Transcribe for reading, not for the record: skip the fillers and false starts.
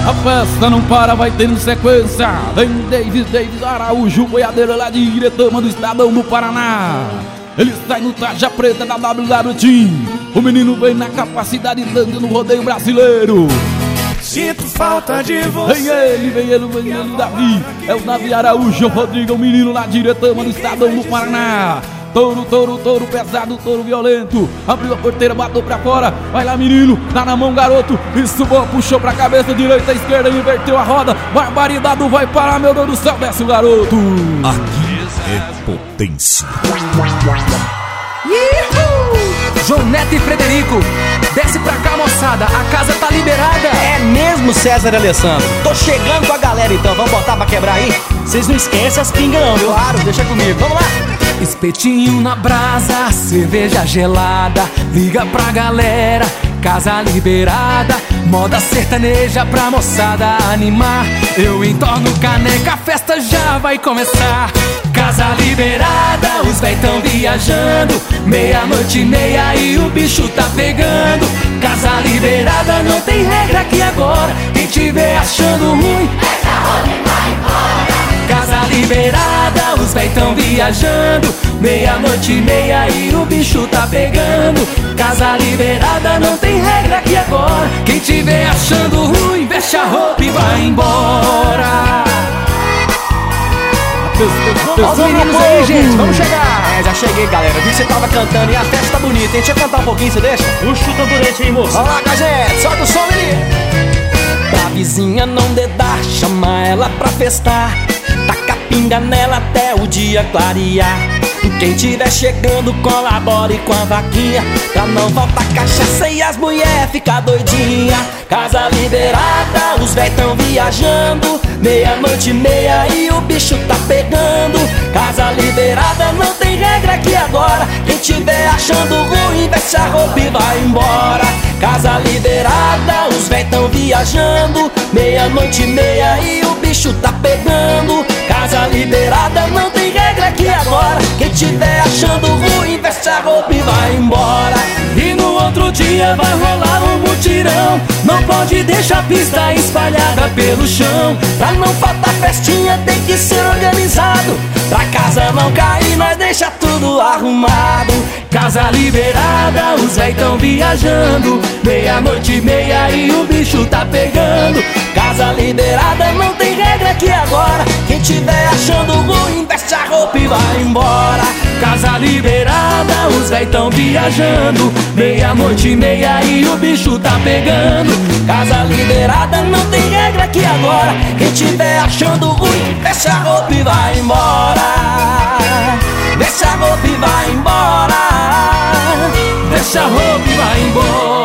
A festa não para, vai tendo sequência. Vem Davis Araújo, boiadeiro lá de Iretama do Estadão do Paraná. Ele sai no tarja preta da WW Team. O menino vem na capacidade dando no rodeio brasileiro. Sinto falta de você. Vem ele, Davi. É o Davi Araújo, Rodrigo, o menino lá de Iretama do Estadão do Paraná. Touro pesado, touro violento. Abriu a porteira, bateu pra fora. Vai lá, menino, tá na mão, garoto. Isso, bom, puxou pra cabeça, direita, esquerda, inverteu a roda. Barbaridade, vai parar, meu Deus do céu, desce o garoto. Aqui é potência. João Neto e Frederico, desce pra cá, moçada, a casa tá liberada. É mesmo, César e Alessandro? Tô chegando com a galera então, vamos botar pra quebrar aí? Vocês não esquecem as pingas não, viu? Claro, deixa comigo, vamos lá. Espetinho na brasa, cerveja gelada, liga pra galera, casa liberada, moda sertaneja pra moçada animar. Eu entorno caneca, a festa já vai começar. Casa liberada, os véi tão viajando, meia-noite e meia e o bicho tá pegando. Casa liberada, não tem regra aqui agora, quem tiver achando ruim, essa roda vai embora. Casa liberada, os véi tão viajando, meia-noite e meia e o bicho tá pegando. Casa liberada, não tem regra aqui agora, quem tiver achando ruim, veste a roupa e vai embora. Olha os meninos aí, gente, vamos chegar. Já cheguei, galera, vi que você tava cantando e a festa tá bonita, hein? Deixa eu cantar um pouquinho, você deixa? Puxa o tamborete aí, moço. Vamos lá, gente, solta o som, menino. Pra vizinha não dedar, chama ela pra festar, taca pinga nela até o dia clarear. Quem tiver chegando colabore com a vaquinha, pra não faltar cachaça e as mulher ficar doidinha. Casa liberada, os véi tão viajando, meia-noite e meia e o bicho tá pegando. Casa liberada, não tem regra aqui agora, quem tiver achando ruim, veste a roupa e vai embora. Casa liberada, os véi tão viajando, meia-noite e meia e o bicho tá pegando. Casa liberada, não tem regra aqui agora, quem tiver achando ruim, veste a roupa e vai embora. E no outro dia vai rolar um mutirão, não pode deixar a pista espalhada pelo chão. Pra não faltar festinha tem que ser organizado, pra casa não cair nós deixa tudo arrumado. Casa liberada, os véi tão viajando, meia-noite e meia e o bicho tá pegando. Casa liberada, não tem regra aqui agora, quem tiver achando ruim, veste a roupa e vai embora. Casa liberada, os véi tão viajando, meia-noite e meia e o bicho tá pegando. Casa liberada, não tem regra aqui agora, quem tiver achando ruim, veste a roupa e vai embora. Veste a roupa e vai embora. Veste a roupa e vai embora.